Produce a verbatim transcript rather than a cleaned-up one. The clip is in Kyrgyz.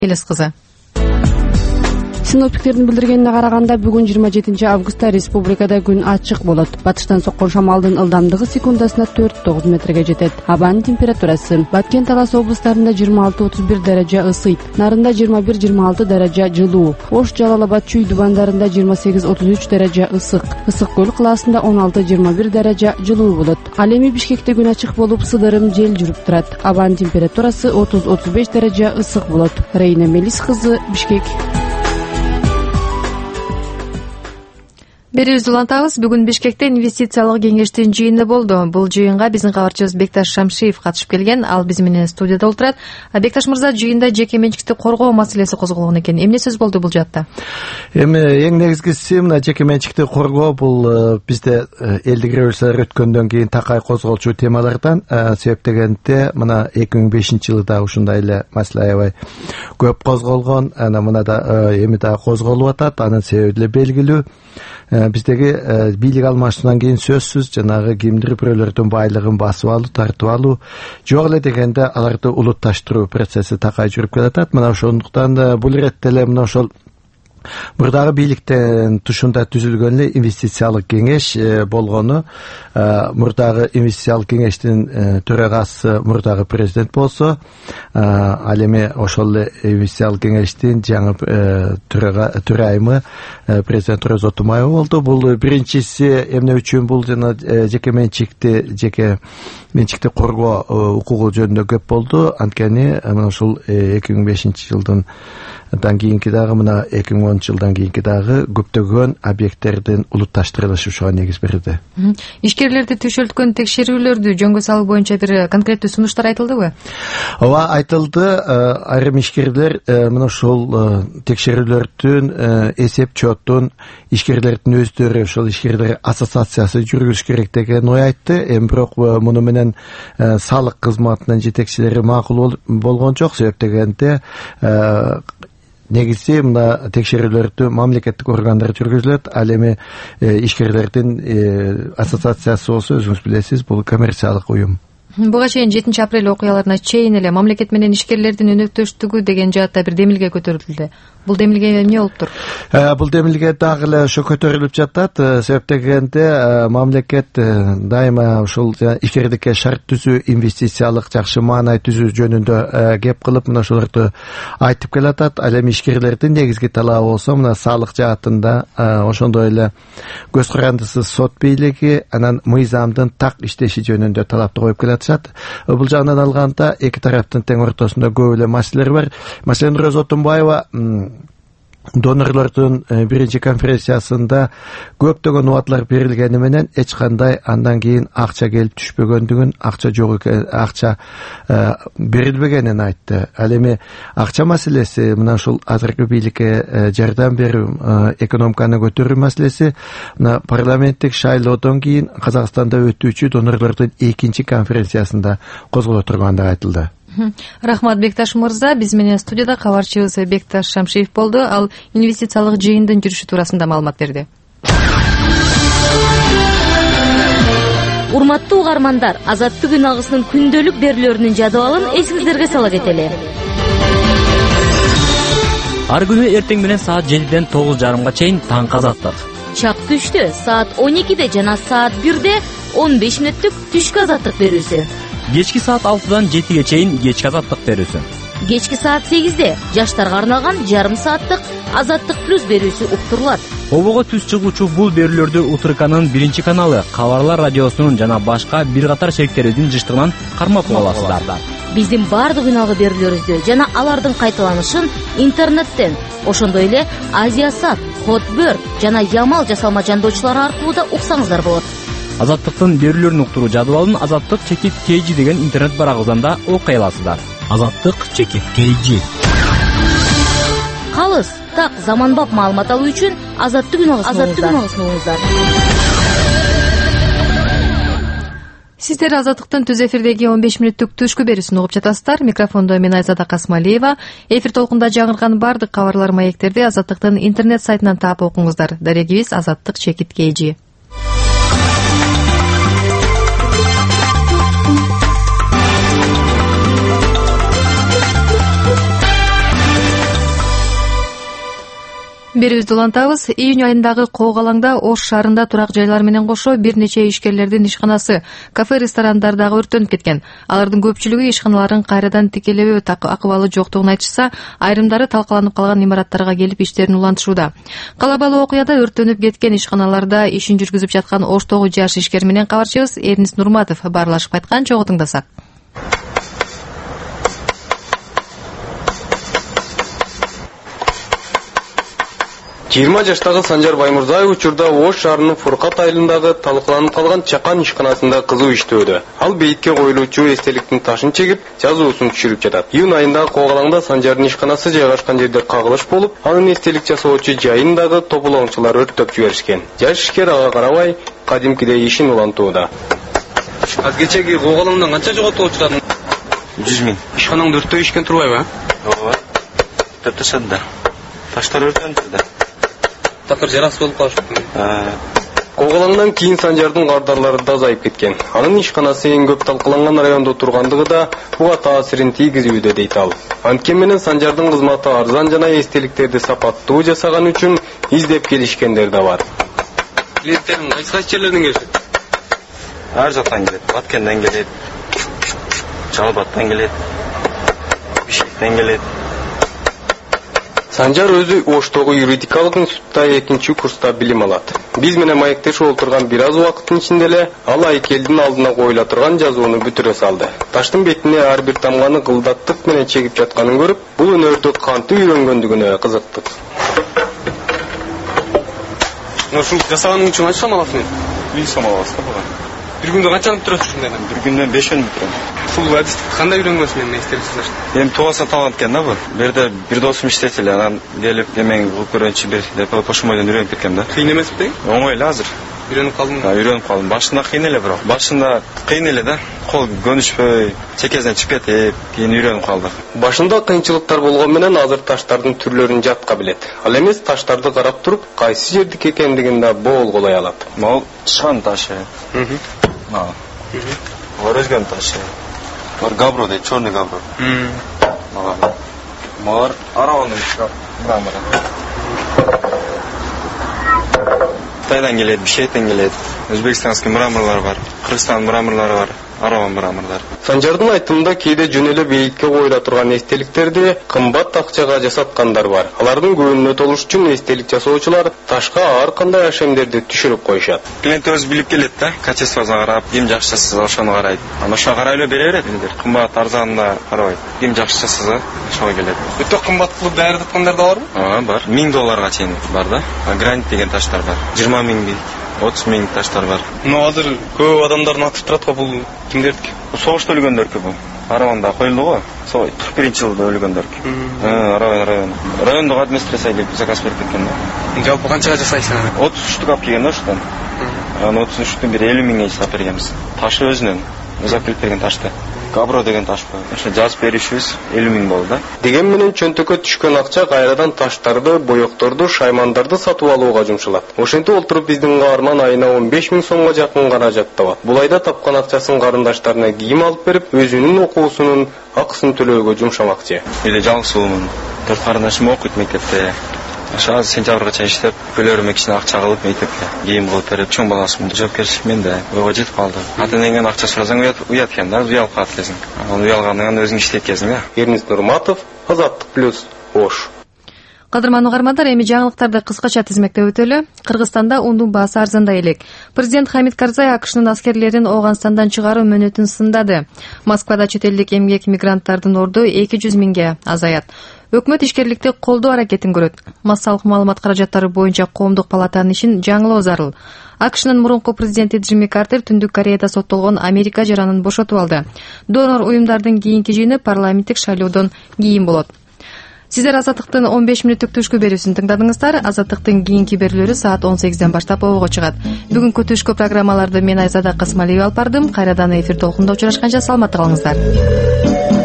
Элес кызы. Синоптиктердин билдиргенине караганда бүгүн жыйырма жетинчи августта республикада күн ачык болот. Батыштан соккон шамалдын ылдамдыгы секундасына төрт тогуз метрге жетет. Абанын температурасы Баткен Талас облустарында жыйырма алты отуз бир даража ысыйт, Нарында жыйырма бир жыйырма алты даража жылуу, Ош, Жалал Абад, Чүй, Дубандарында жыйырма сегиз отуз үч даража ысык, Ысык көл кылаасында он алты жыйырма бир даража жылуу болот. Ал эми Бишкекте күн ачык болуп, сыдырым жел жүрүп турат. Абанын температурасы отуз отуз беш даража ысык болот. Рейна Мелис кызы, Бишкек. Берүүбүздү улантабыз. Бүгүн Бишкекте инвестициялык кеңештин жыйыны болду. Бул жыйынга биздин кабарчыбыз Бекташ Шамшиев катышып келген. Ал биз менен студияда отурат. Бекташ мырза, жыйында жеке менчикти коргоо маселеси козголгон экен. Эмне сөз болду бул жаатта? Эми эң негизгиси мына жеке менчикти коргоо бул бизде элдик революция өткөндөн кийин такай козголчу темалардан. Себеп дегенде мына эки миң бешинчи жылда ушундай эле маселе аябай көп козголгон. Ана мына да эми да козголуп атат. Анын себеби деле белгилүү. Биздеги бийлик алмашуудан кийин сөзсүз жанагы кимдир бирөөлөрдүн байлыгын басып алуу, тартып алуу, жок эле дегенде аларды улутташтыруу процесси такай жүрүп келатат. Мына ошондуктан бул иретте эле мына ошол мурдагы бийликтен тушунда түзүлгөн эле инвестициялык кеңеш болгону, мурдагы инвестициялык кеңештин төрагасы мурдагы президент болсо, ал эми ошол эле инвестициялык кеңештин жаңы төрайымы президент Роза Тумаева болду. Бул биринчиси эмне үчүн бул жана жеке менчикти жеке менчикти коргоо укугу жөнүндө көп болду. Анткени мына ушул эки миң бешинчи жылдын дан кийинки дагы мына эки миң онунчу жылдан кийинки дагы көптөгөн объекттердин улутташтырылышы ушуга негиз берди. Ишкерлерди түшөлткөн текшерүүлөрдү жөнгө салуу боюнча бир конкреттүү сунуштар айтылдыбы? Ооба, айтылды. Айрым ишкерлер мына ушул текшерүүлөрдүн эсеп чотун ишкерлердин өздөрү, ошол ишкерлер ассоциациясы жүргүзүш керек деген ой айтты. Эми бирок муну менен салык кызматынын жетекчилери макул болгон жок. Себеп дегенде негизи мына текшерүүлөрдү мамлекеттик органдар жүргүзүлөт. Ал эми ишкерлердин ассоциациясы болсо, өзүңүз билесиз, бул коммерциялык уюм. Буга чейин жетинчи апрель окуяларына чейин эле мамлекет менен ишкерлердин өнөктөштүгү деген жаатта бир демилге көтөрүлдү. Бул демилге эмне болуп тур? Бул демилге дагы эле ошо көтөрүлүп жатат. Себеп дегенде мамлекет дайыма ушул ишкерликке шарт түзүү, инвестициялык жакшы маанай түзүү жөнүндө кеп кылып, мына ошолорду айтып келатат. Ал эми ишкерлердин негизги талабы болсо мына салык жаатында, ошондой эле көз карандысыз сот бийлиги, анан мыйзамдын так иштеши жөнүндө талапты коюп келатышат. Бул жагынан алганда эки тараптын тең ортосунда көп эле маселелер бар. Маселен, Роза Тумаева донорлордун биринчи конференциясында көптөгөн убадалар берилгени менен эч кандай андан кийин акча келип түшпөгөндүгүн, акча жок экен, акча берилбегенин айтты. Ал эми акча маселеси мына ушул азыркы бийликке жардам берүү, экономиканы көтөрүү маселеси мына парламенттик шайлоодон кийин Казакстанда өтүүчү донорлордун экинчи конференциясында козголо тургандыгы айтылды. Рахмат, Бекташ мырза. Биз менен студияда кабарчыбыз Бекташ Шамшиев болду. Ал инвестициялык жыйындын жүрүшү туурасында маалымат берди. Урматтуу угармандар, Азаттык үн агысынын күндөлүк берүүлөрүнүн жадыбалын эсиңиздерге сала кетели. Ар күнү эртең менен саат жетиден тогуз жарымга чейин таңкы Азаттык. Чак түштө саат он экиде жана саат бирде он беш мүнөттүк түшкү Азаттык берүүсү. Кечки саат алтыдан жетиге чейин кечки Азаттык берүүсү. Кечки саат сегизде жаштарга арналган жарым сааттык Азаттык плюс берүүсү уктурулат. Обого түз чыгуучу бул берүүлөрдү Утрыканын биринчи каналы, Кабарлар радиосунун жана башка бир катар шериктерибиздин жыштыгынан кармап аласыздар. Биздин бардык үналгы берүүлөрүбүздү жана алардын кайталанышын интернеттен, ошондой эле Азиясат, Хотбөр жана Ямал жасалма жандоочулары аркылуу да уксаңыздар болот. Азаттыктын берүүлөрүн уктуруу жадыбалын Азаттык чекит kg деген интернет барагыбыздан да окуй аласыздар. Азаттык чекит kg. Калыс, так, заманбап маалымат алуу үчүн Азаттык үн агысыңыздар. Сиздер Азаттыктын түз эфирдеги он беш мүнөттүк түшкү берүүсүн угуп жатасыздар. Микрофондо мен Айзада Касмалиева. Эфир толкунда жаңырган бардык кабарлар, маектерди Азаттыктын интернет сайтынан таап окуңуздар. Дарегибиз Азаттык чекит kg. берүүбүздү улантабыз. Июнь айындагы Коогалаңда Ош шаарында турак жайлар менен кошо бир нече ишкерлердин ишканасы, кафе, ресторандар дагы өрттөнүп кеткен. Алардын көпчүлүгү ишканаларын кайрадан тикелебөө акыбалы жоктугун айтышса, айрымдары талкаланып калган имараттарга келип иштерин улантышууда. Калабалуу окуяда өрттөнүп кеткен ишканаларда ишин жүргүзүп жаткан Оштогу жаш ишкер менен кабарчыбыз Эрнис Нурматов баарлашып кайткан, чогуу тыңдасак. жыйырма жаштагы Санжар Баймурзаев учурда Ош шаарынын Фуркат айылындагы талкаланып калган чакан ишканасында кызуу иштөөдө. Ал бейитке коюлуучу эстеликтин ташын чегип, жазуусун түшүрүп жатат. Июнь айында Коогалаңда Санжардын ишканасы жайгашкан жерде кагылыш болуп, анын эстелик жасоочу жайын дагы топулоңчулар өрттөп жиберишкен. Жаш ишкер ага карабай, кадимкидей ишин улантууда. Азгечеги Коогалаңдан канча жоготуп отурадың? жүз миң. Ишканаңды өрттөө ишкен турбайбы? Ооба. Төптөшөт да. Таштар өрттөнүп да. Такыр жарас болуп калышты. Коогалаңдан кийин Санжардын кардарлары да азайып кеткен. Анын ишканасы эң көп талкаланган райондо тургандыгы да буга таасирин тийгизүүдө дейт ал. Анткени менен Санжардын кызматы арзан жана эстеликтерди сапаттуу жасаган үчүн издеп келишкендер да бар. Клиенттердин кайсы кайсы жерлерден келишет? Ар жактан келет. Баткенден келет. Жалбаттан келет. Бишкектен келет. Санжар өзү Оштогу юридикалык институтта экинчи курста билим алат. Биз менен маектешип отурган бир аз убакыттын ичинде эле ал айкелдин алдына коюла турган жазууну бүтүрө салды. Таштын бетине ар бир тамганы кылдаттык менен чегип жатканын көрүп, бул өнөрдү кантип үйрөнгөндүгүнө кызыктык. Ушул жасаганың үчүн канча сом аласың? миң сом аласың да буга. Бир күндө канчаны бүтүрөсүң ушундай? Бир күндө беш күн бүтүрөм. Ушул адисти кандай үйрөнгөнсүң эми эстелик жасашты? Эми туугаса талант экен да бул. Бу жерде бир досум иштейт эле, анан келип эмең кылып көрөчү бир деп ошомойдон үйрөнүп кеткем да. Кыйын эмеспи теги? Оңой эле азыр. Үйрөнүп калдың? Да, үйрөнүп калдым. Башында кыйын эле бирок. Башында кыйын эле да. Кол көнүшпөй, чекесинен чыгып кетип, кийин үйрөнүп калдык. Башында кыйынчылыктар болгон менен азыр таштардын түрлөрүн жатка билет. Ал эмес таштарды карап туруп, кайсы жердики экендигин да болголой алат. Могул шан ташы. Мм. Маа. Мм. Өзгөн ташы. Бар габро дейт, чорный габро. Мм. Мага. Мар араванын мрамора. Кытайдан келет, Бишкектен келет. Өзбекстанский мраморлар бар, Кыргызстан мраморлары бар, араван мраморлар. Санжардын айтымында кээде жөн эле бейитке коюла турган эстеликтерди кымбат акчага жасаткандар бар. Алардын көңүлүнө толуш үчүн эстелик жасоочулар ташка ар кандай ашемдерди түшүрүп коюшат. Клиент өзү билип келет да, качествосуна карап, ким жакшы жасаса ошону карайт. Анан ошого карай эле бере берет элдер. Кымбат, арзанына карабайт. Ким жакшы жасаса ошого келет. Өтө кымбат кылып даярдаткандар да барбы? Ага, бар. миң долларга чейин бар да. Гранит деген таштар бар. жыйырма миңдик, отуз миң таштар бар. Но азыр көп адамдардын атып турат го, бул кимдердики? Согушта өлгөндөркү бул. Араванда коюлду го. Сол кырк биринчи жылда өлгөндөркү. Араван район. Райондук администрация келип заказ берип кеткен да. Жалпы канчага жасайсың аны? отуз үч алып келген да ушудан. Анан отуз үчтөн бир элүү миңге жасап бергенбиз. Ташы өзүнөн өзү алып келип берген ташты. Габро деген таш бар. Ошо жазып беришибиз элүү миң болду да. Деген менен чөнтөккө түшкөн акча кайрадан таштарды, боекторду, шаймандарды сатып алууга жумшалат. Ошентип олтуруп биздин каарман айына он беш миң сомго жакын каражат табат. Бул айда тапкан акчасын карындаштарына кийим алып берип, өзүнүн окуусунун акысын төлөөгө жумшамакчы. Эле жалгыз уулмун. Төрт карындашым окуйт мектепте. Ошо азыр сентябрга чейин иштеп, көлөрүмө кичине акча кылып мектепке кийим кылып берип, чоң баласымын. Жоопкерчилик менде ойго жетип калды. Ата-энеңден акча сурасаң уят уят экен да, уялып калат экенсиң. Анан уялгандан өзүң иштейт экенсиң да. Эрнис Нурматов, Азаттык плюс, Ош. Кадырман угармандар, эми жаңылыктарды кыскача тизмектеп өтөлү. Кыргызстанда ундун баасы арзандай элек. Президент Хамид Карзай АКШнын аскерлерин Ооганстандан чыгаруу мөөнөтүн сындады. Москвада чет элдик эмгек мигранттардын орду эки жүз миңге азаят. Өкмөт ишкерликти колдоо аракетин көрөт. Массалык маалымат каражаттары боюнча коомдук палатанын ишин жаңылоо зарыл. АКШнын мурунку президенти Джимми Картер Түндүк Кореяда соттолгон Америка жаранын бошотуп алды. Донор уюмдардын кийинки жыйыны парламенттик шайлоодон кийин болот. Сиздер Азаттыктын он беш мүнөттүк түшкү берүүсүн тыңдадыңыздар. Азаттыктын кийинки берүүлөрү саат он сегизден баштап обого чыгат. Бүгүнкү түшкү программаларды мен Айзада Касмалиева алып бардым. Кайрадан эфир толкунунда учурашканча саламатта калыңыздар.